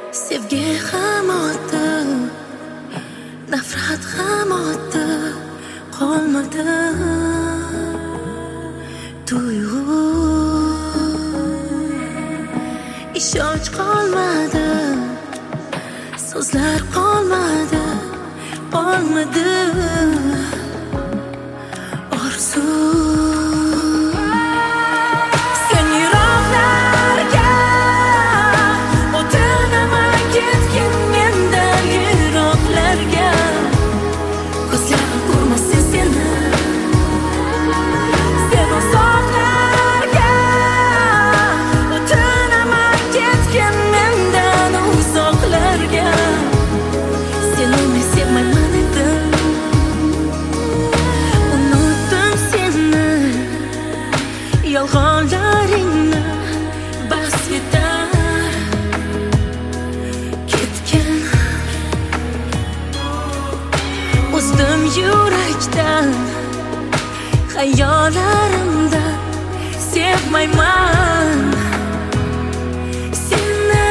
Sevgi ham o'tdi, nafrat ham o'tdi, qolmadi tuyg'u, ishonch qolmadi, so'zlar qolmadi, orzu. Yolg'onlaringni bas yetar, ketgan uzdim yurakdan, xayollarimda sevmayman seni.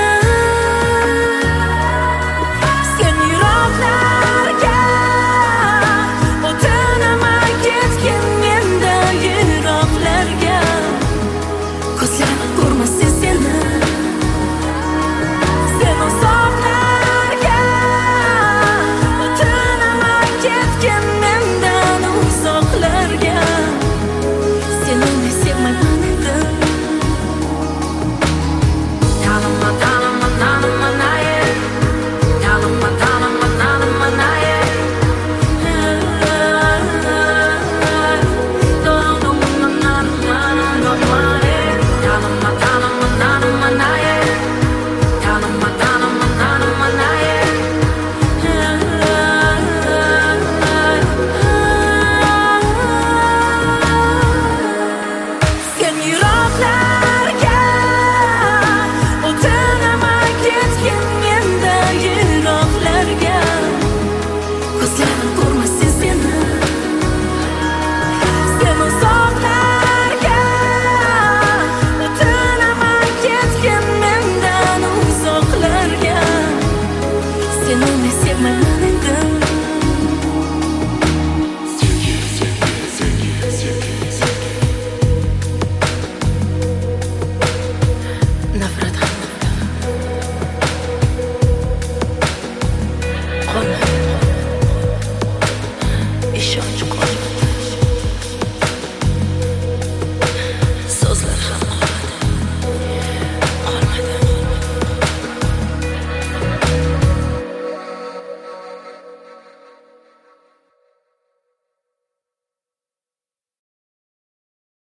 Sen yiroqlarga o'tinaman, ketgin mendan yiroqlarga. Ko'zlarim ko'rmasin seni, sen uzoqlarga o'tinaman, ketgin mendan uzoqlarga. Seni sevmayman endi. Tanima, tanima, tanima, naye. Tanima, tanima, tanima, naye. Seni sevmayman.